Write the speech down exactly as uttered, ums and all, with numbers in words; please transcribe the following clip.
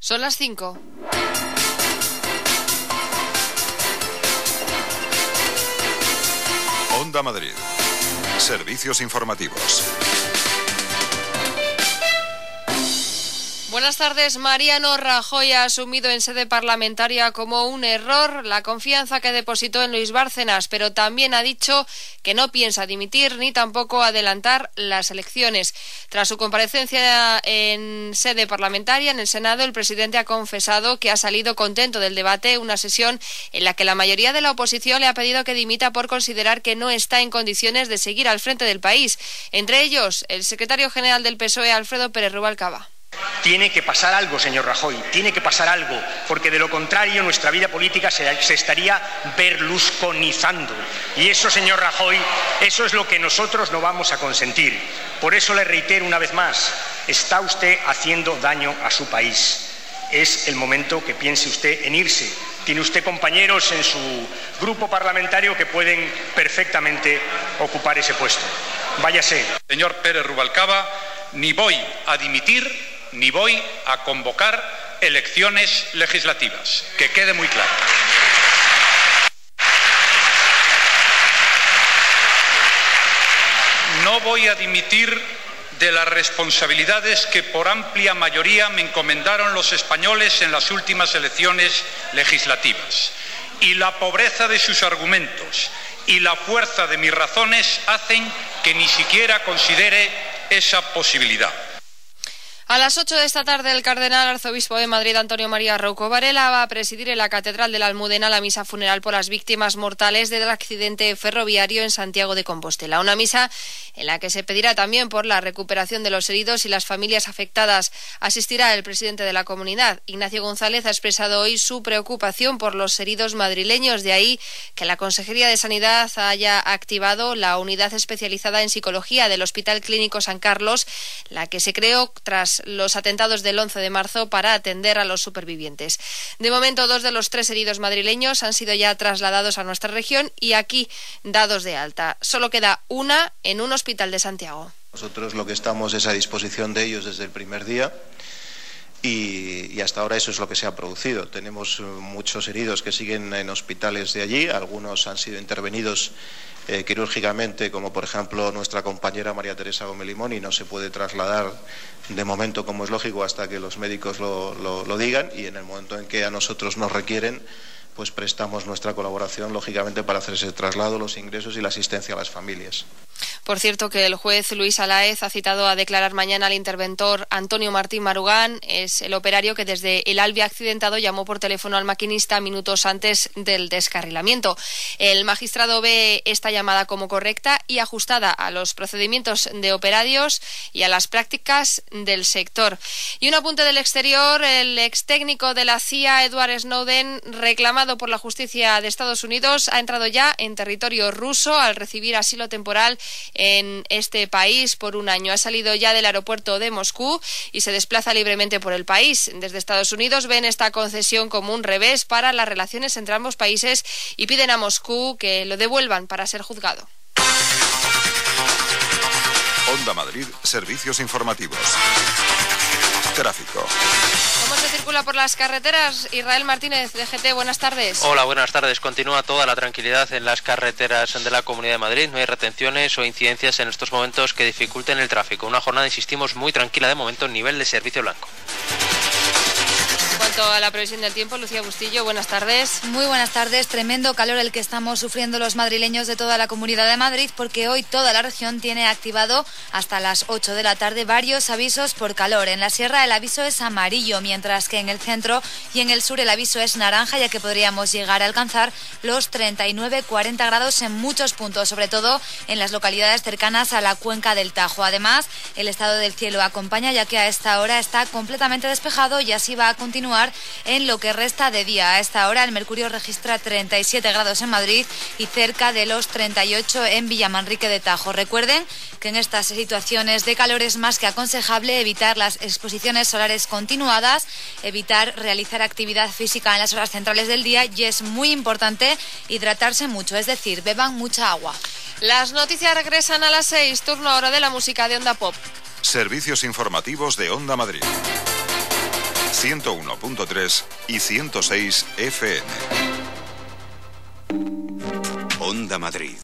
Son las cinco. Onda Madrid. Servicios informativos. Buenas tardes. Mariano Rajoy ha asumido en sede parlamentaria como un error la confianza que depositó en Luis Bárcenas, pero también ha dicho que no piensa dimitir ni tampoco adelantar las elecciones. Tras su comparecencia en sede parlamentaria en el Senado, el presidente ha confesado que ha salido contento del debate, una sesión en la que la mayoría de la oposición le ha pedido que dimita por considerar que no está en condiciones de seguir al frente del país. Entre ellos, el secretario general del P S O E, Alfredo Pérez Rubalcaba. Tiene que pasar algo, señor Rajoy, tiene que pasar algo, porque de lo contrario nuestra vida política se, se estaría berlusconizando. Y eso, señor Rajoy, eso es lo que nosotros no vamos a consentir. Por eso le reitero una vez más, está usted haciendo daño a su país. Es el momento que piense usted en irse. Tiene usted compañeros en su grupo parlamentario que pueden perfectamente ocupar ese puesto. Váyase. Señor Pérez Rubalcaba, ni voy a dimitir ni voy a convocar elecciones legislativas. Que quede muy claro. No voy a dimitir de las responsabilidades que por amplia mayoría me encomendaron los españoles en las últimas elecciones legislativas. Y la pobreza de sus argumentos y la fuerza de mis razones hacen que ni siquiera considere esa posibilidad. A las ocho de esta tarde, el cardenal arzobispo de Madrid, Antonio María Rouco Varela, va a presidir en la Catedral de la Almudena la misa funeral por las víctimas mortales del accidente ferroviario en Santiago de Compostela. Una misa en la que se pedirá también por la recuperación de los heridos y las familias afectadas. Asistirá el presidente de la comunidad. Ignacio González ha expresado hoy su preocupación por los heridos madrileños. De ahí que la Consejería de Sanidad haya activado la unidad especializada en psicología del Hospital Clínico San Carlos, la que se creó tras los atentados del once de marzo para atender a los supervivientes. De momento, dos de los tres heridos madrileños han sido ya trasladados a nuestra región y aquí dados de alta. Solo queda una en un hospital de Santiago. Nosotros lo que estamos es a disposición de ellos desde el primer día y, y hasta ahora eso es lo que se ha producido. Tenemos muchos heridos que siguen en hospitales de allí, algunos han sido intervenidos Eh, quirúrgicamente, como por ejemplo nuestra compañera María Teresa Gómez Limón, y no se puede trasladar de momento, como es lógico, hasta que los médicos lo, lo, lo digan, y en el momento en que a nosotros nos requieren, pues prestamos nuestra colaboración, lógicamente, para hacer ese traslado, los ingresos y la asistencia a las familias. Por cierto, que el juez Luis Alaez ha citado a declarar mañana al interventor Antonio Martín Marugán. Es el operario que desde el Albi accidentado llamó por teléfono al maquinista minutos antes del descarrilamiento. El magistrado ve esta llamada como correcta y ajustada a los procedimientos de operarios y a las prácticas del sector. Y un apunte del exterior: el ex técnico de la C I A, Edward Snowden, reclamado por la justicia de Estados Unidos, ha entrado ya en territorio ruso al recibir asilo temporal en este país por un año. Ha salido ya del aeropuerto de Moscú y se desplaza libremente por el país. Desde Estados Unidos ven esta concesión como un revés para las relaciones entre ambos países y piden a Moscú que lo devuelvan para ser juzgado. Onda Madrid, servicios informativos. Tráfico. ¿Cómo se circula por las carreteras? Israel Martínez, de G T, buenas tardes. Hola, buenas tardes. Continúa toda la tranquilidad en las carreteras de la Comunidad de Madrid. No hay retenciones o incidencias en estos momentos que dificulten el tráfico. Una jornada, insistimos, muy tranquila de momento, nivel de servicio blanco. En cuanto a la previsión del tiempo, Lucía Bustillo, buenas tardes. Muy buenas tardes. Tremendo calor el que estamos sufriendo los madrileños de toda la Comunidad de Madrid, porque hoy toda la región tiene activado hasta las ocho de la tarde varios avisos por calor. En la sierra el aviso es amarillo, mientras que en el centro y en el sur el aviso es naranja, ya que podríamos llegar a alcanzar los treinta y nueve a cuarenta grados en muchos puntos, sobre todo en las localidades cercanas a la cuenca del Tajo. Además, el estado del cielo acompaña, ya que a esta hora está completamente despejado y así va a continuar en lo que resta de día. A esta hora el mercurio registra treinta y siete grados en Madrid y cerca de los treinta y ocho en Villamanrique de Tajo. Recuerden que en estas situaciones de calor es más que aconsejable evitar las exposiciones solares continuadas, evitar realizar actividad física en las horas centrales del día y es muy importante hidratarse mucho, es decir, beban mucha agua. Las noticias regresan a las seis, turno ahora de la música de Onda Pop. Servicios informativos de Onda Madrid. ciento uno punto tres y ciento seis F M. Onda Madrid.